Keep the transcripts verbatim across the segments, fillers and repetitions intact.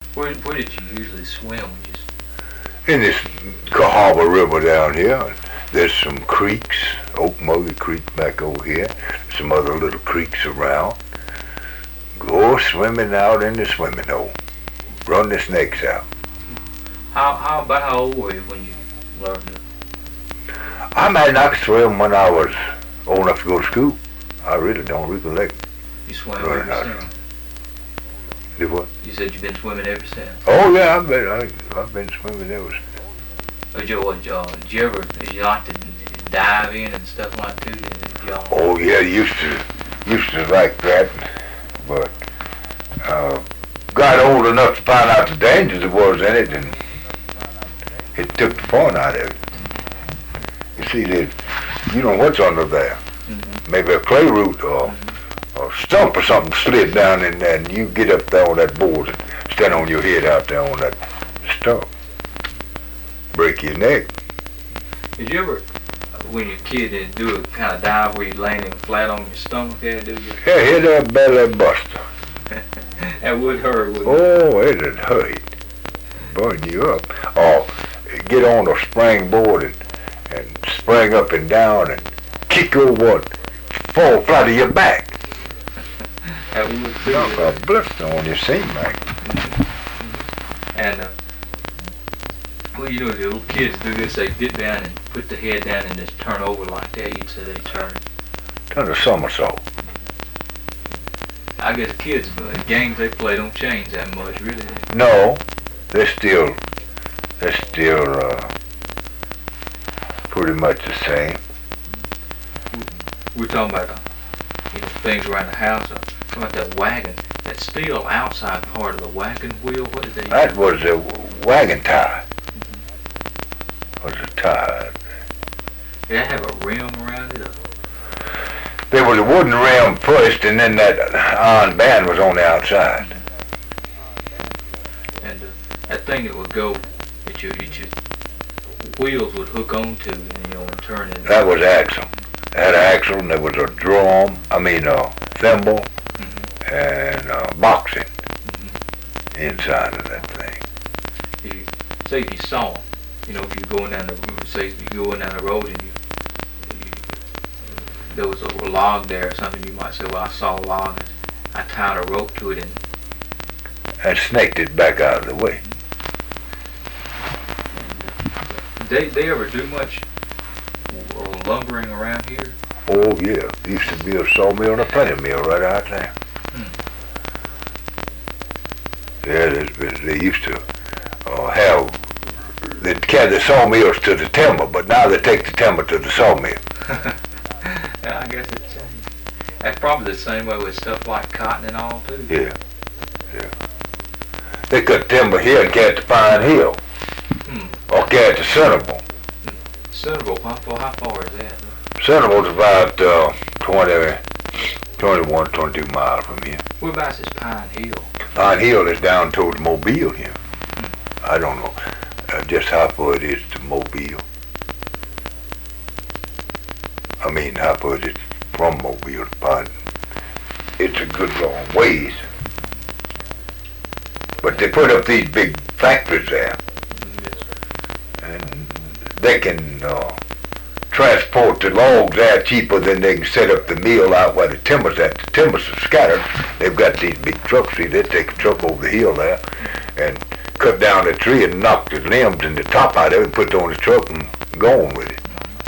Where, where did you usually swim? Just In this Cahaba River down here, there's some creeks, Okmulgee Creek back over here, some other little creeks around. Go swimming out in the swimming hole. Run the snakes out. how how about how old were you when you learned to? I might not swim when I was old enough to go to school. I really don't recollect. You swam Running ever out. since. Did what? You said you've been swimming ever since. Oh yeah, I've been I, I've been swimming ever since. Did you, what, uh, did you ever did you like to dive in and stuff like that too? Did y'all? Oh yeah, used to used to like that, but uh, got old enough to find out the dangers there was in it, and it took the fun out of it. You see, that you know what's under there. Mm-hmm. Maybe a clay root or a stump or something slid down in there, and you get up there on that board and stand on your head out there on that stump. Break your neck. Did you ever, uh, when you're a kid, did do a kind of dive where you landing flat on your stomach there, do you? Yeah, hit that belly buster. That would hurt, wouldn't it? Oh, it'd hurt. Burn you up. Or get on a springboard and, and spring up and down and kick over and fall flat of your back. That would too. Knock a blister on your seam back. And, uh, well, you know, the little kids do this, they get down and put the head down and just turn over like that. You'd say they turn. Turn a somersault. I guess kids, the games they play don't change that much, really. No, they're still, they're still uh, pretty much the same. We're talking about, uh, you know, things around the house. Uh, talking about that wagon, that steel outside part of the wagon wheel. What did they use? That was a wagon tire. Was a tire. Did that have a rim around it? Or? There was a wooden rim first, and then that iron band was on the outside. And uh, that thing that would go, that your, that your wheels would hook onto, and, you know, and turn it. That was axle. It had an axle, and there was a drum, I mean a thimble, Mm-hmm. and a boxing Mm-hmm. inside of that thing. If you, say if you saw them, you know, if you're going down the, say if you're going down the road and you, you there was a log there or something, you might say, well, I saw a log, and I tied a rope to it, and And snaked it back out of the way. they they ever do much uh, lumbering around here? Oh yeah, used to be a sawmill and a planing mill right out there. Hmm. Yeah, they, they used to uh, have, they'd carry the sawmills to the timber, but now they take the timber to the sawmill. Yeah, I guess it's uh, that's probably the same way with stuff like cotton and all too. Yeah, yeah. They cut timber here and carry it to Pine Hill, Hmm. or carry it to Centerville. Centerville, how far, how far is that? Centerville's about uh, twenty, twenty-one, twenty-two miles from here. Whereabouts is Pine Hill? Pine Hill is down towards Mobile here. I don't know uh, just how far it is to Mobile. I mean, how far it is from Mobile to Pine. It's a good long ways. But they put up these big factories there, and they can uh, transport the logs there cheaper than they can set up the mill out where the timber's at. The timbers are scattered. They've got these big trucks. See, they take a truck over the hill there and cut down the tree and knock the limbs and the top out of it, put it on the truck and go on with it.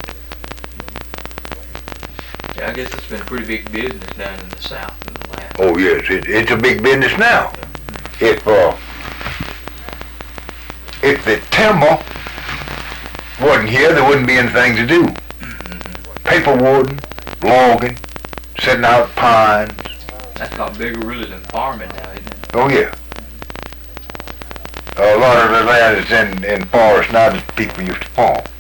Yeah, I guess it's been a pretty big business down in the south in the last. Oh yes, it, it's a big business now. If uh, if the timber wasn't here, there wouldn't be anything to do. Paper wood, logging, setting out pines. That's got bigger really than farming now, isn't it? Oh yeah. A lot of the land is in, in forest now that people used to farm.